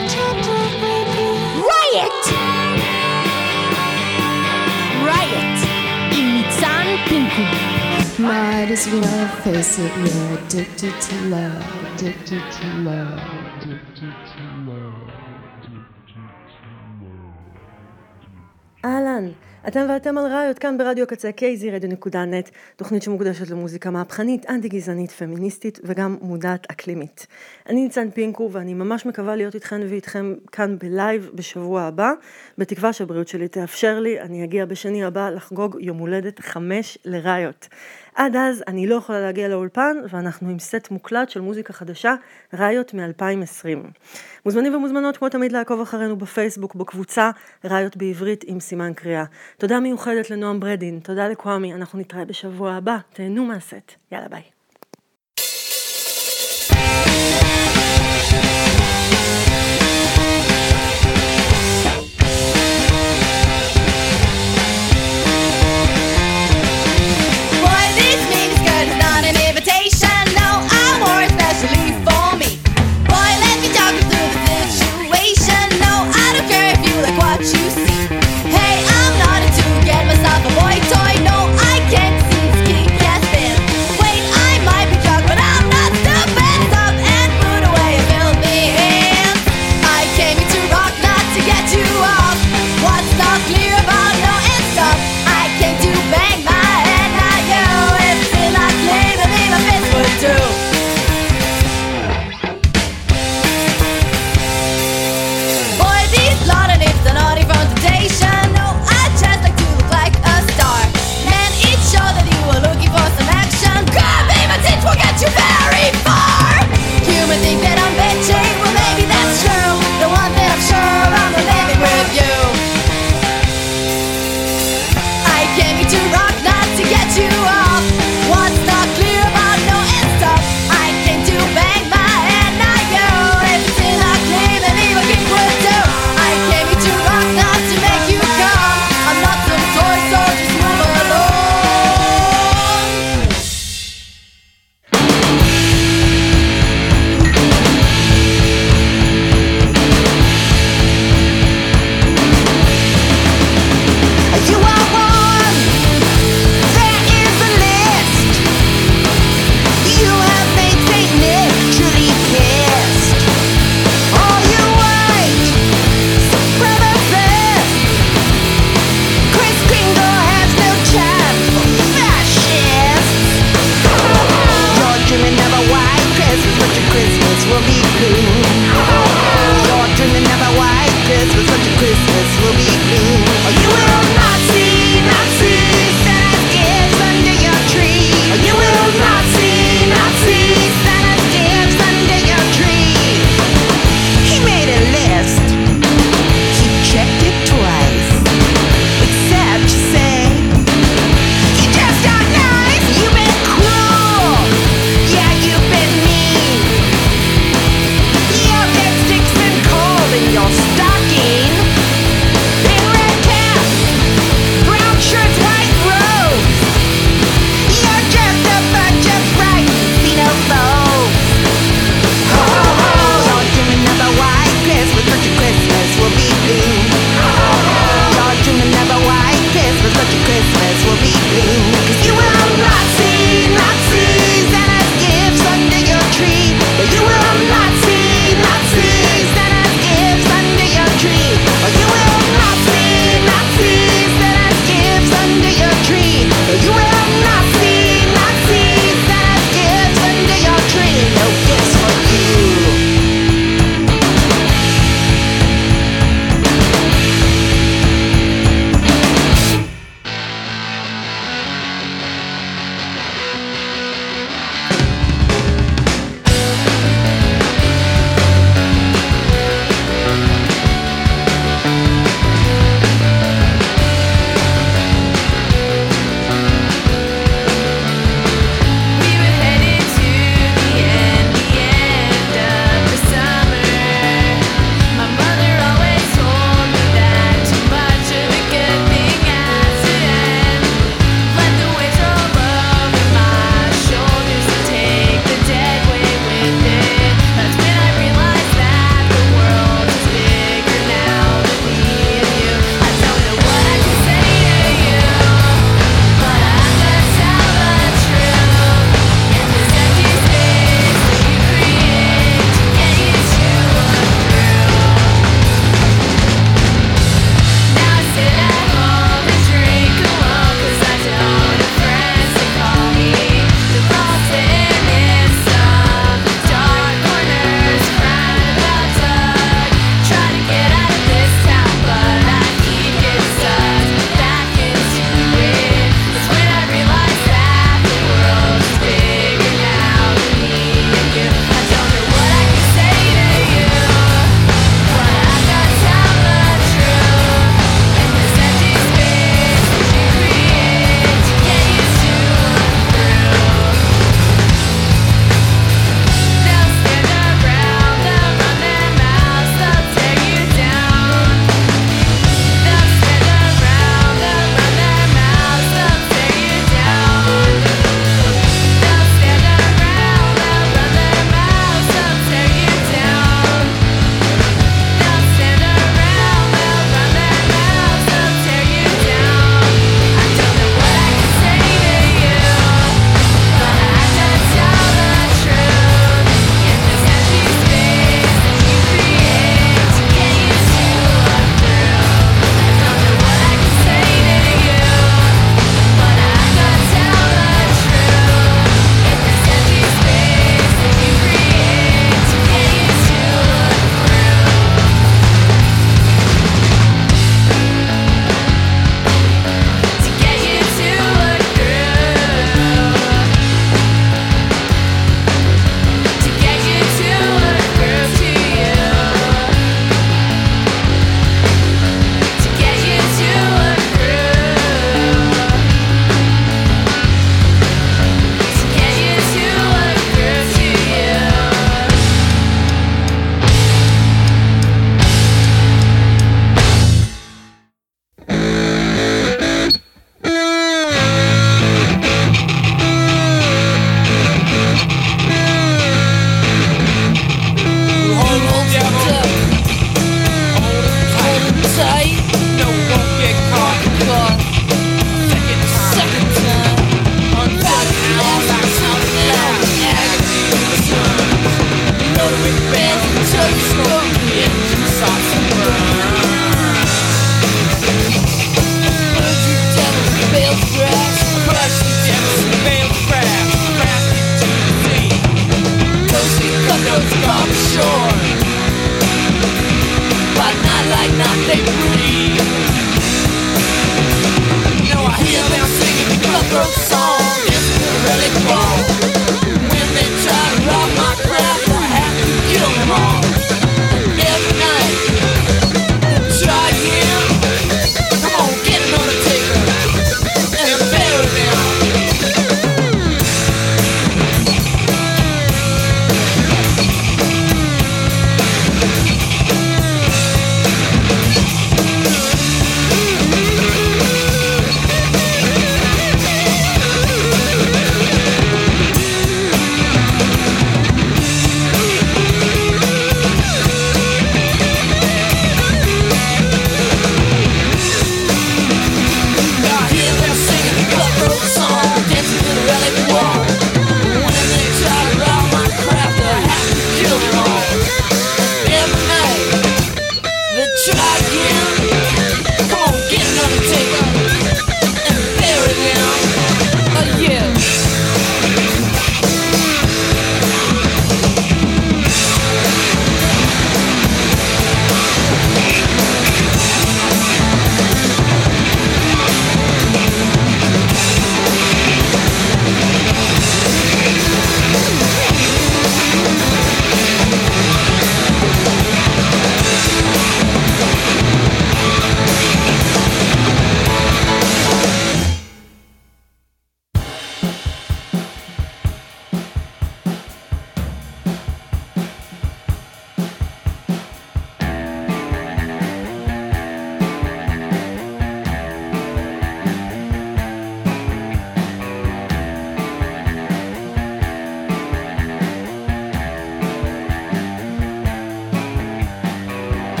Riot! Riot! עם ניצן פינקו. Might as well face it, you're addicted to love, addicted to love, addicted to love. אהלן, אתם ואתם על ראיות כאן ברדיו קצה kzradio.net, תוכנית שמוקדשת למוזיקה מהפכנית, אנטי-גזענית, פמיניסטית וגם מודעת אקלימית. אני ניצן פינקו ואני ממש מקווה להיות איתכן ואיתכם כאן בלייב בשבוע הבא, בתקווה שהבריאות שלי תאפשר לי, אני אגיע בשני הבא לחגוג יום הולדת 5 לראיות. עד אז אני לא יכולה להגיע לאולפן ואנחנו עם סט מוקלט של מוזיקה חדשה, ראיות מ-2020. מוזמנים ומוזמנות כמו תמיד לעקוב אחרינו בפייסבוק, בקבוצה ראיות בעברית עם סימן קריאה. תודה מיוחדת לנועם ברדין, תודה לקוואמי, אנחנו נתראה בשבוע הבא, תהנו מהסט, יאללה ביי. Boy toy, no, I can't see ski, yes, then. Wait, I'm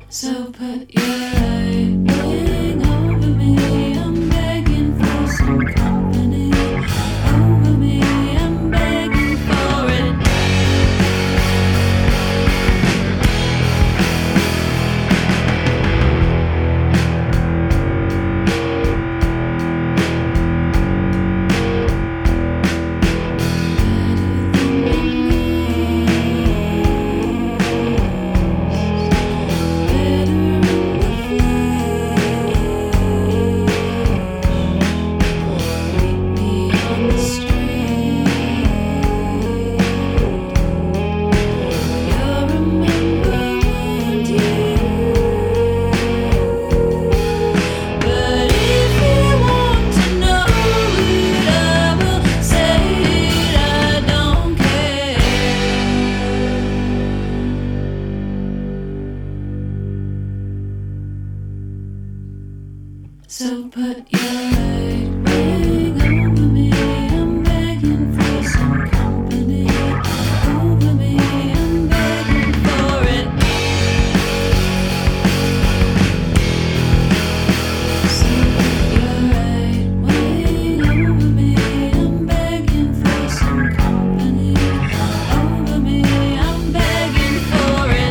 So put your right wing over me. I'm begging for some company. Over me, I'm begging for it. So put your right wing over me. I'm begging for some company. Over me, I'm begging for it. So put your right wing over me. I'm begging for some company. Over me, I'm begging for it.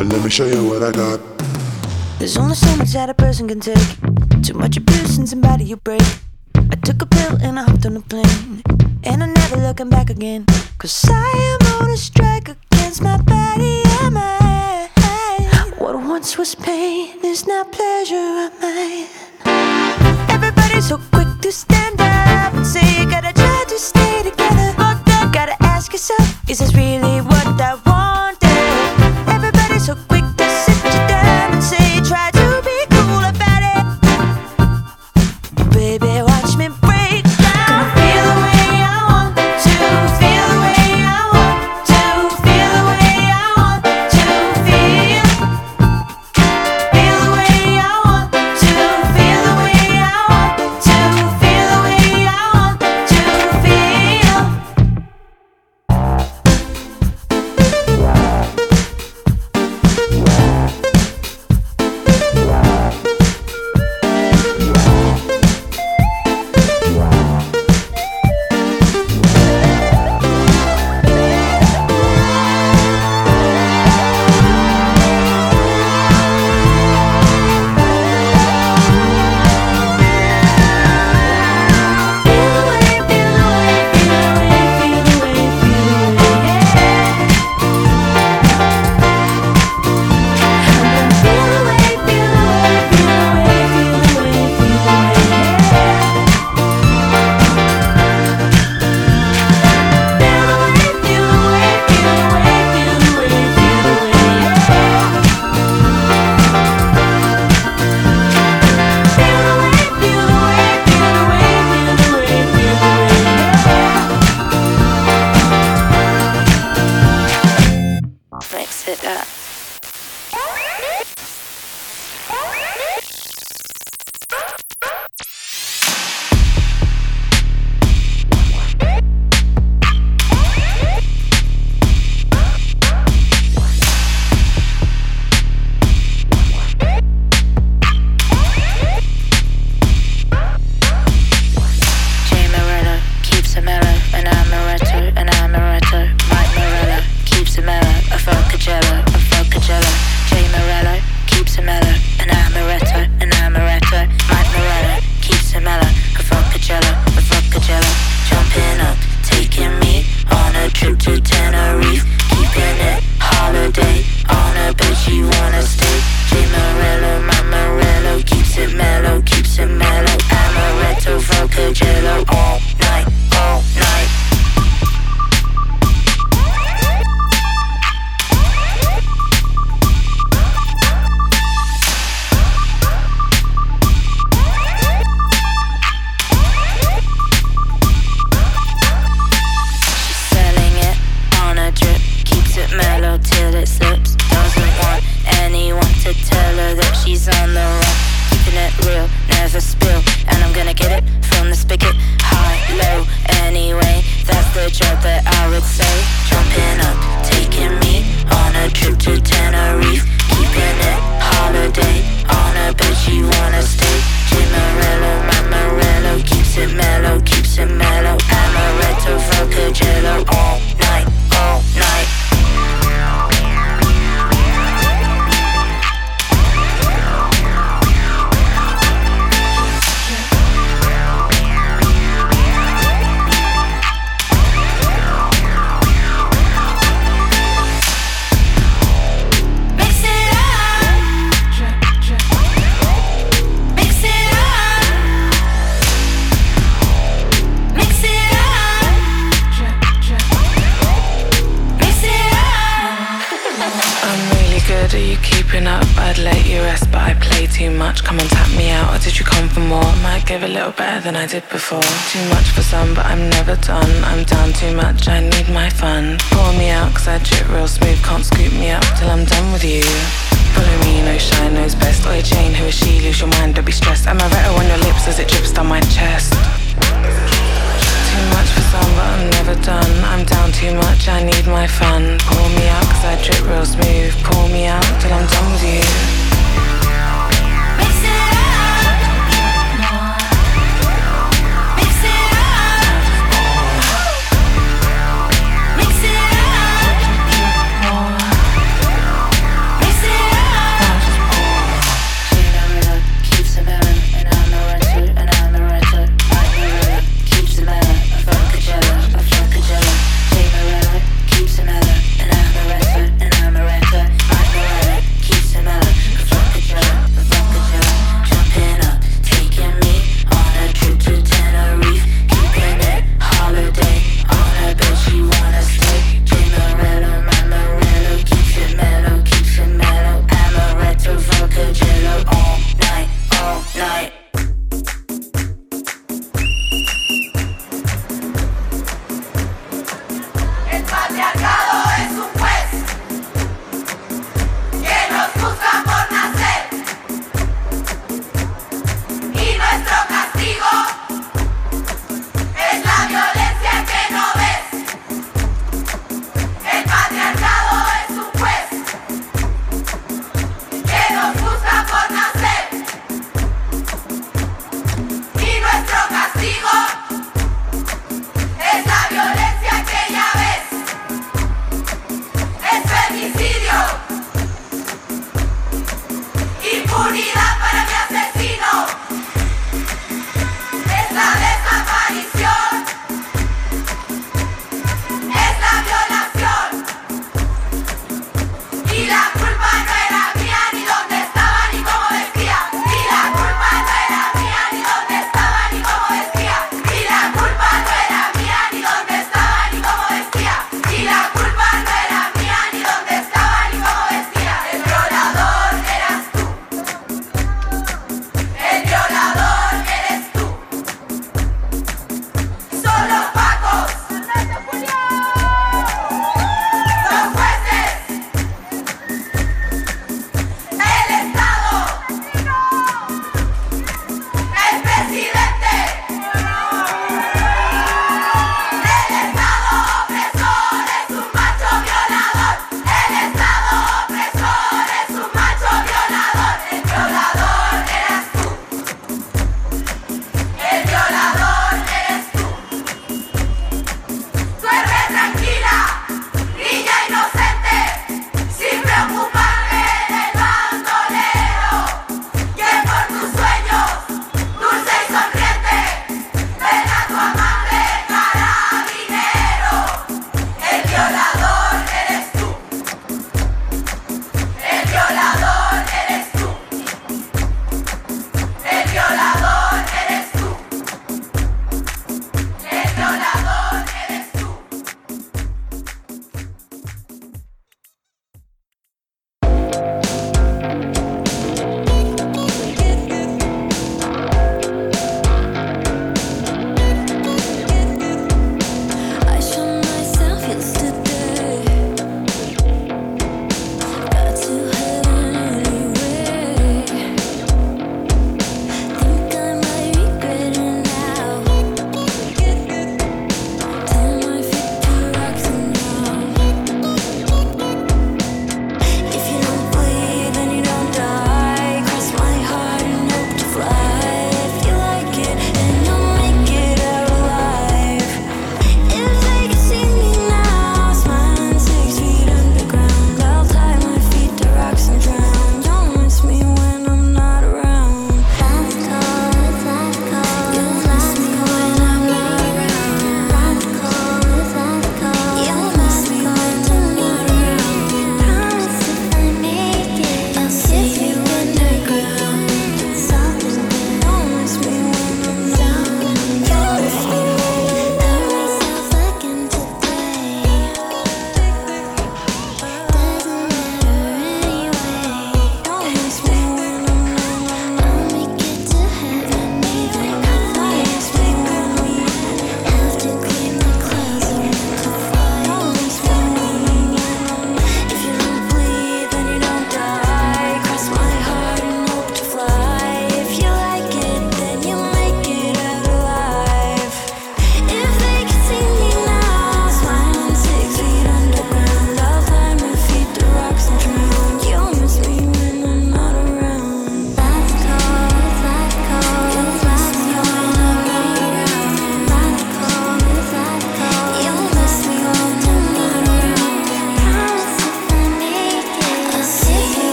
Let me show you what I got. There's only so much that a person can take. Too much abuse and somebody you break. I took a pill and I hopped on a plane, and I'm never looking back again. 'Cause I am on a strike against my body and mind. What once was pain is now pleasure of mine. Everybody's so quick to stand up and say you gotta try to stay together. Gotta ask yourself, is this really what I wanted? Everybody's so quick to sit you down and say try to be cool about it. Baby, watch me break down. Feel the way I want to, feel the way I want to, feel the way I want to feel. Feel the way I want to, feel the way I want to, feel the way I want to feel. Mix it up. Jay Morello keeps it mellow, and I'm a retro, and I'm a retro. Mike Morello keeps it mellow, a Focacella, a Focacella. Jay Morello keeps it mellow, and I'm a retro, and I'm a retro. Mike Morello keeps it mellow, a Focacella, a Focacella. Jumping up, taking me on a trip to Tenerife, keeping it holiday on a bed she wanna stay. Jay Morello, my Morello keeps it mellow, keeps it mellow. Amaretto, Focacella, all night, all night. She's selling it on a drip, keeps it mellow till it slips. Doesn't want anyone to tell her that she's on the run. Keeping it real, never spill, and I'm gonna get it from the spigot. High, low, anyway, that's the job that I would say. Jumping up, taking me on a trip to Tenerife, keeping it holiday on a bed she wanna stay. Jay Morello, my Morello keeps it mellow, keeps it mellow. Amaretto, Focacella, all night, all night. Mix it up, mix it up, mix it up, mix it up. I'm really good, are you keeping up? I'd let you rest, but I play too much. Come and tap me out, or did you come for more? Might give a little better than I did before. Too much for some, but I'm never done. I'm down too much, I need my fun. Pour me out, 'cause I drip real smooth. Can't scoop me up till I'm done with you. Follow me, no shine, knows best. Oi Jane, who is she? Lose your mind, don't be stressed. Amaretto on your lips as it drips down my chest. Too much for some, but I'm never done. I'm down too much, I need my fun. Pour me out, 'cause I drip real smooth. Pour me out till I'm done with you. Mix it up, mix it up, mix it up.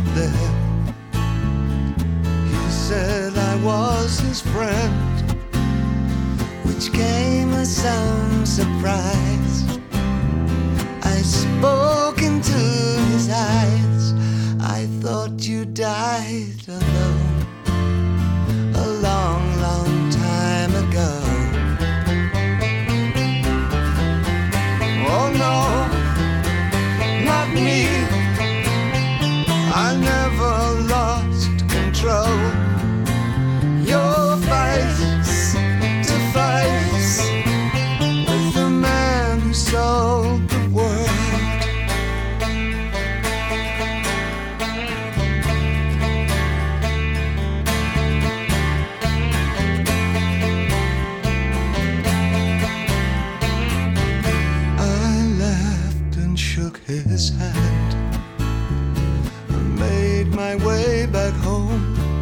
there. He said I was his friend, which came as some surprise. I spoke into his eyes. I thought you died alone a long, long time ago. Oh no, not me. I never lost control. Your face to face with the man who sold the world. I laughed and shook his hand and made my way back home.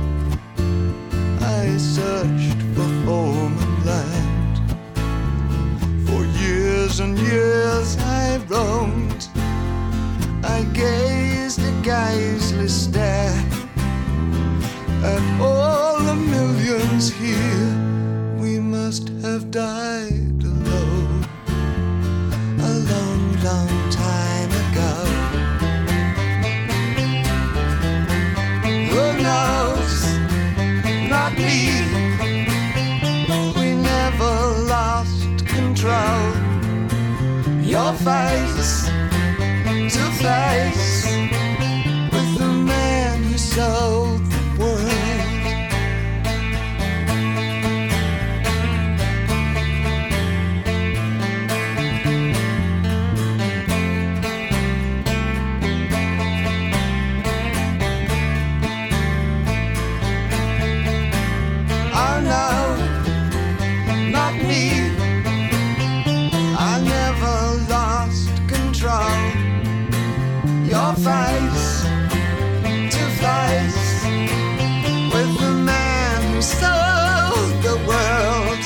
I searched for home and land. For years and years I roamed. I gazed a geyserly stare at all the millions here. We must have died alone a long, long time ago. Who knows? Not me. We never lost control. Your face to face with the man who sold the world. Oh no, not me. I never lost control. Your face to face with the man who sold the world.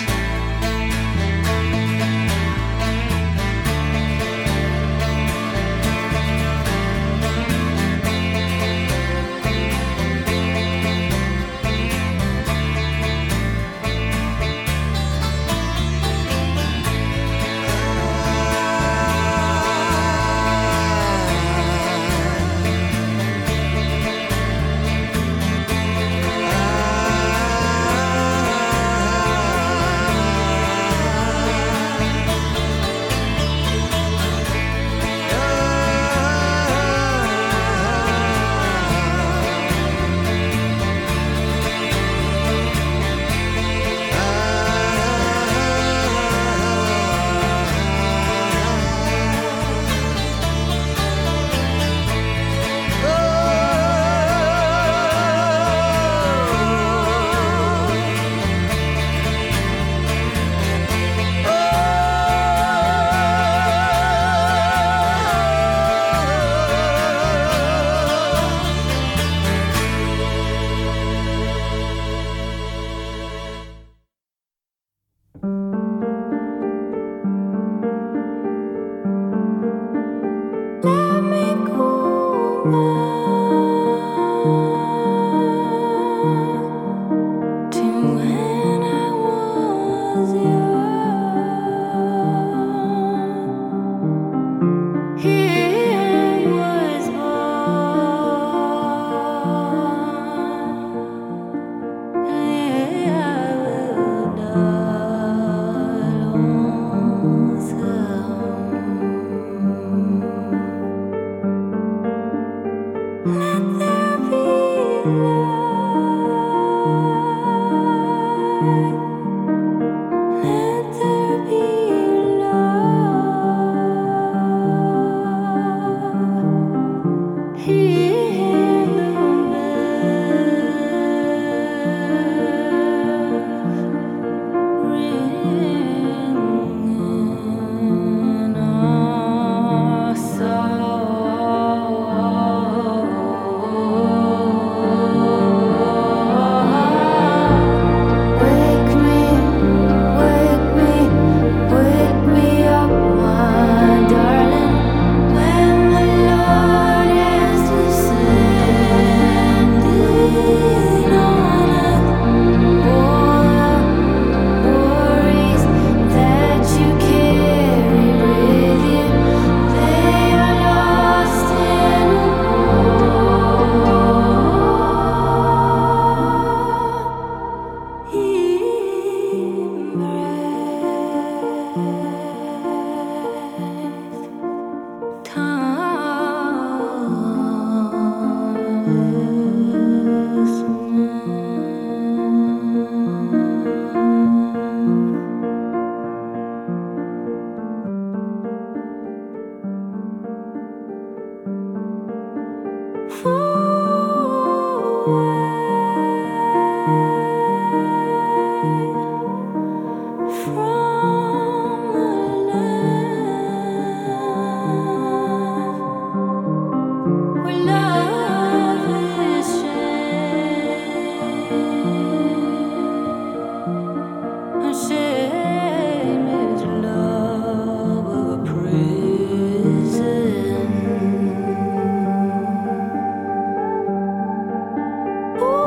Ooh.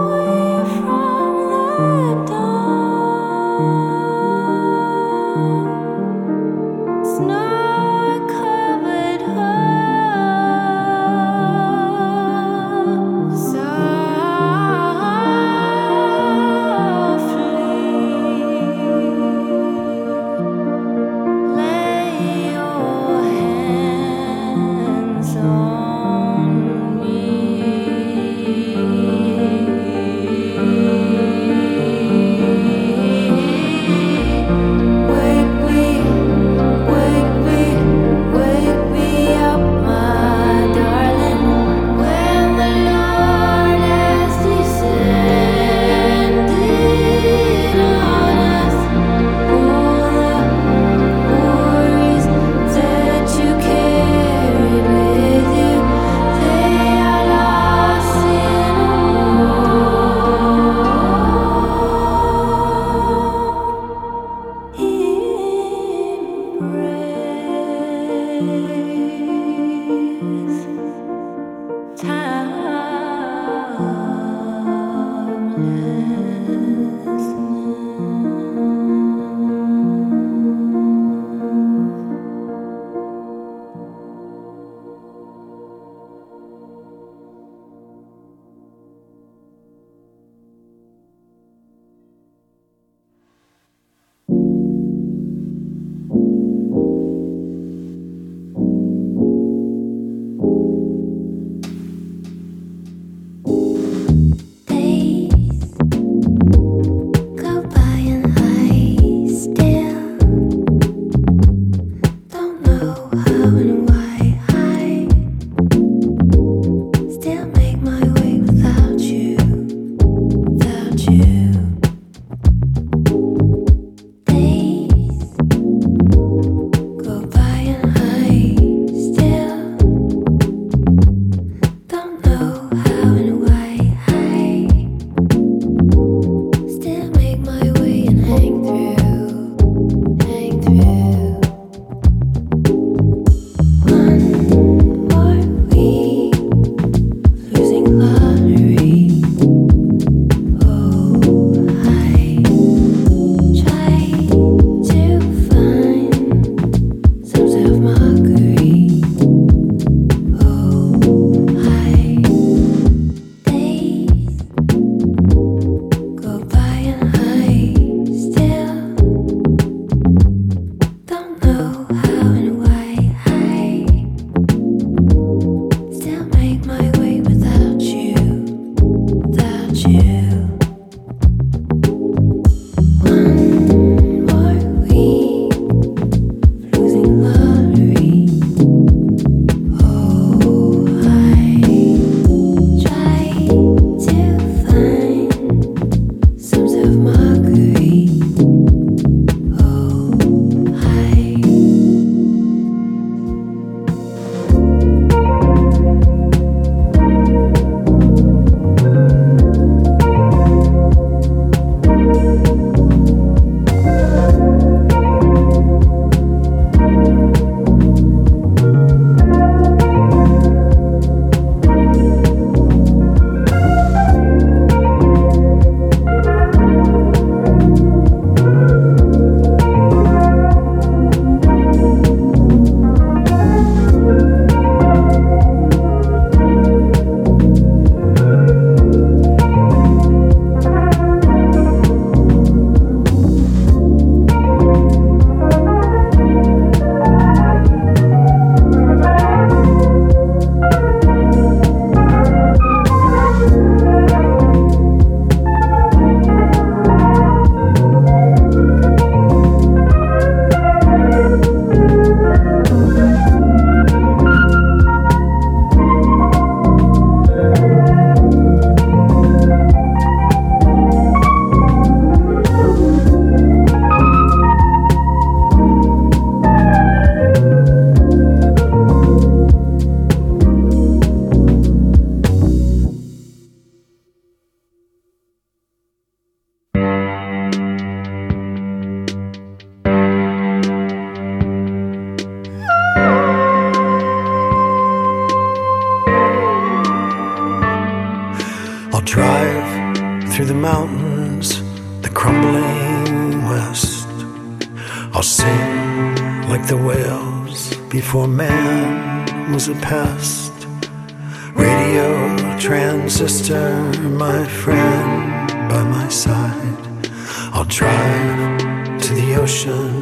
I'll drive through the mountains, the crumbling west. I'll sing like the whales before man was a pest. Radio transistor, my friend by my side. I'll drive to the ocean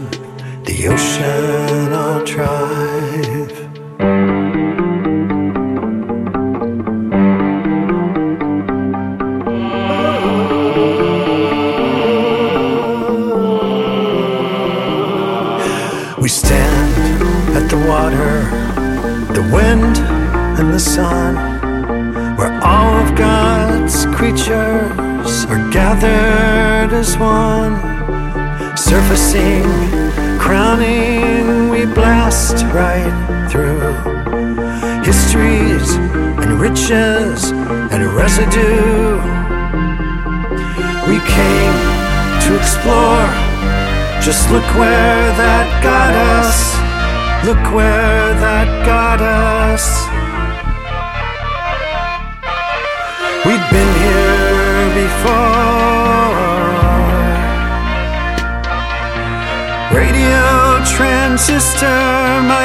I'll drive. We stand at the water, the wind and the sun, where all of God's creatures are gathered as one. Surfacing, crowning, we blast right through histories and riches and residue. We came to explore. Just look where that got us. Look where that got us. We've been here before. Radio transistor, my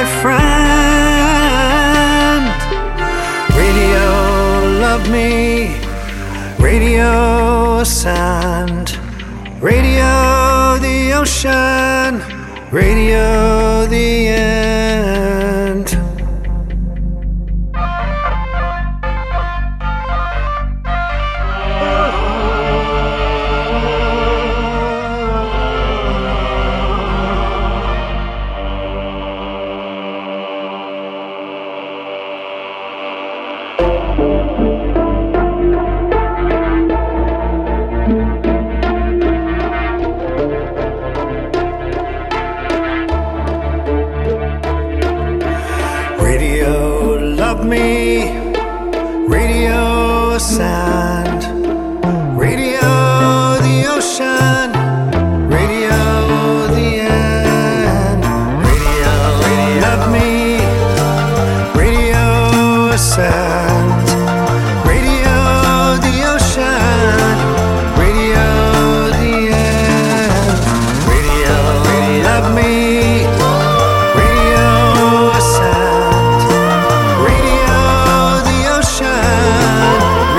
friend. Radio, love me. Radio, sand. Radio, the ocean. Radio, the end. Sand, radio, the ocean, radio, the end, radio, love me, radio, sand, radio, the ocean, radio, the end, radio, love me, radio, sand, radio, the ocean.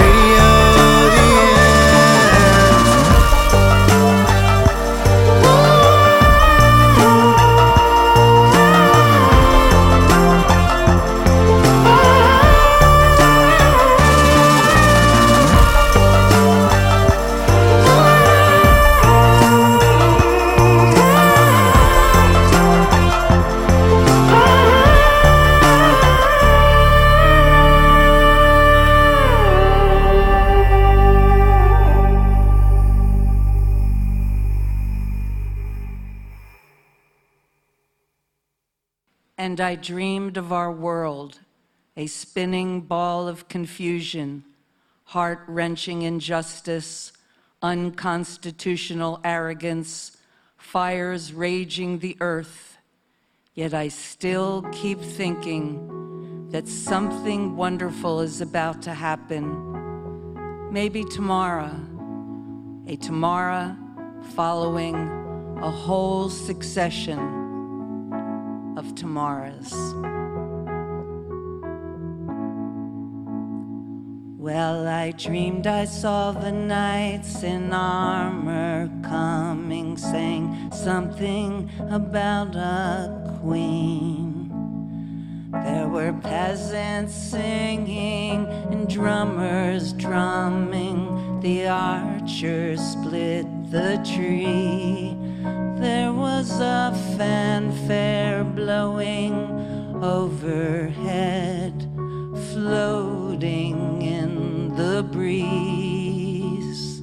And I dreamed of our world, a spinning ball of confusion, heart-wrenching injustice, unconstitutional arrogance, fires raging the earth. Yet I still keep thinking that something wonderful is about to happen. Maybe tomorrow, a tomorrow following a whole succession of tomorrows. Well, I dreamed I saw the knights in armor coming, saying something about a queen. There were peasants singing and drummers drumming. The archers split the tree. There was a fanfare blowing overhead, floating in the breeze.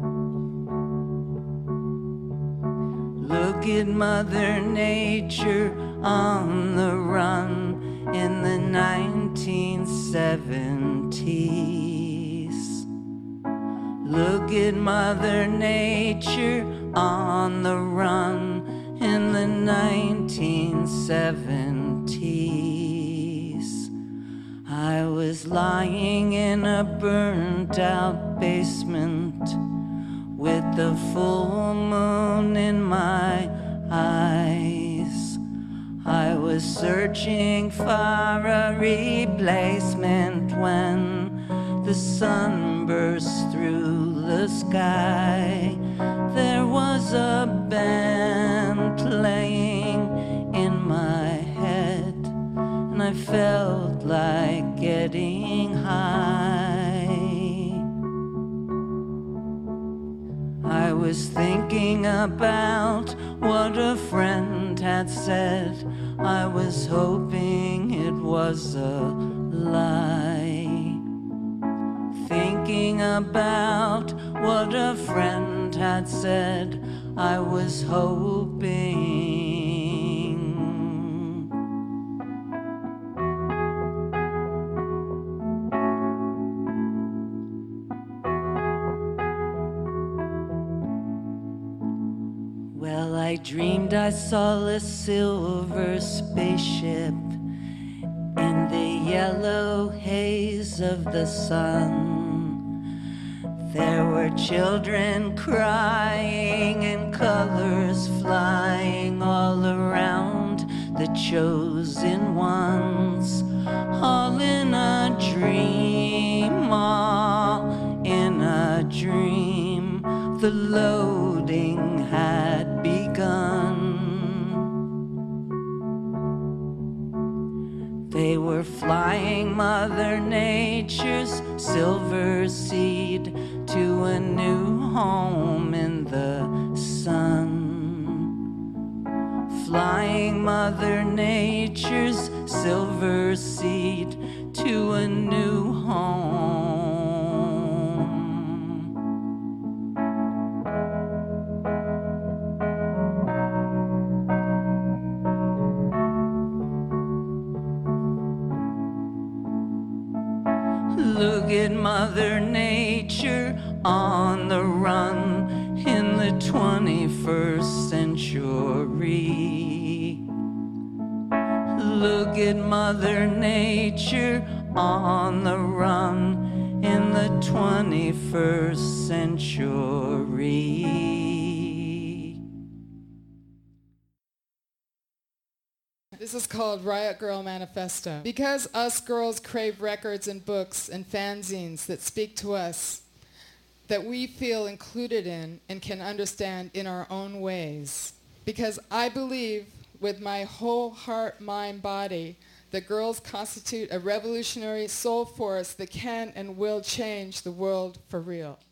Look at Mother Nature on the run in the 1970s. Look at Mother Nature on the run in the 1970s. I was lying in a burnt out basement with the full moon in my eyes. I was searching for a replacement when the sun burst through the sky. There was a band playing in my head, and I felt like getting high. I was thinking about what a friend had said. I was hoping it was a lie. Thinking about what a friend had said, I was hoping. Well, I dreamed I saw a silver spaceship in the yellow haze of the sun. There were children crying and colors flying all around the chosen ones, all in a dream, all in a dream. The loading had begun. They were flying Mother Nature's silver seed to a new home in the sun. Flying Mother Nature's silver seed to a new home. Look at Mother Nature on the run in the 21st century. Look at Mother Nature on the run in the 21st century. This is called Riot Girl Manifesto. Because us girls crave records and books and fanzines that speak to us, that we feel included in and can understand in our own ways. Because I believe with my whole heart, mind, body, that girls constitute a revolutionary soul force that can and will change the world for real.